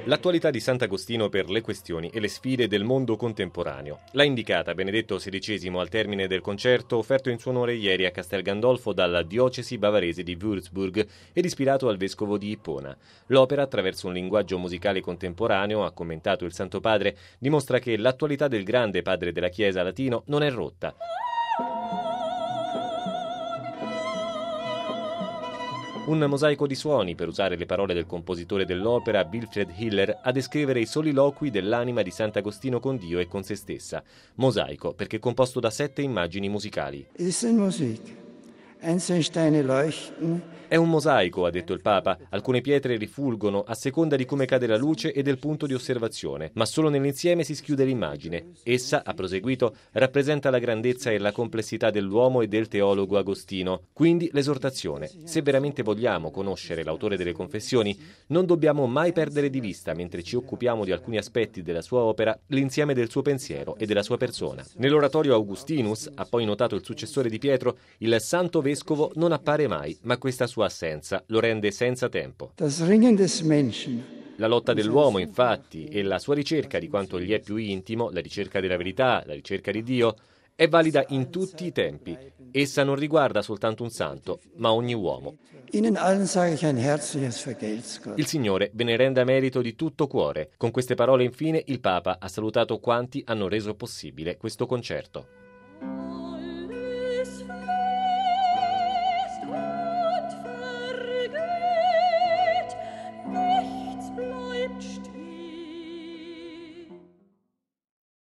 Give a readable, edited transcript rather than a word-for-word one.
L'attualità di Sant'Agostino per le questioni e le sfide del mondo contemporaneo. L'ha indicata Benedetto XVI al termine del concerto offerto in suo onore ieri a Castel Gandolfo dalla diocesi bavarese di Würzburg ed ispirato al vescovo di Ippona. L'opera, attraverso un linguaggio musicale contemporaneo, ha commentato il Santo Padre, dimostra che l'attualità del grande padre della Chiesa latino non è rotta. Un mosaico di suoni, per usare le parole del compositore dell'opera Wilfried Hiller, a descrivere i soliloqui dell'anima di Sant'Agostino con Dio e con se stessa. Mosaico, perché composto da 7 immagini musicali. È un mosaico, ha detto il Papa. Alcune pietre rifulgono a seconda di come cade la luce e del punto di osservazione, ma solo nell'insieme si schiude l'immagine. Essa, ha proseguito, rappresenta la grandezza e la complessità dell'uomo e del teologo Agostino. Quindi l'esortazione: se veramente vogliamo conoscere l'autore delle Confessioni, non dobbiamo mai perdere di vista, mentre ci occupiamo di alcuni aspetti della sua opera, l'insieme del suo pensiero e della sua persona. Nell'oratorio Augustinus, ha poi notato il successore di Pietro, il santo vescovo non appare mai, ma questa sua assenza lo rende senza tempo. La lotta dell'uomo, infatti, e la sua ricerca di quanto gli è più intimo, la ricerca della verità, la ricerca di Dio, è valida in tutti i tempi. Essa non riguarda soltanto un santo, ma ogni uomo. Il Signore ve ne renda merito di tutto cuore. Con queste parole, infine, il Papa ha salutato quanti hanno reso possibile questo concerto.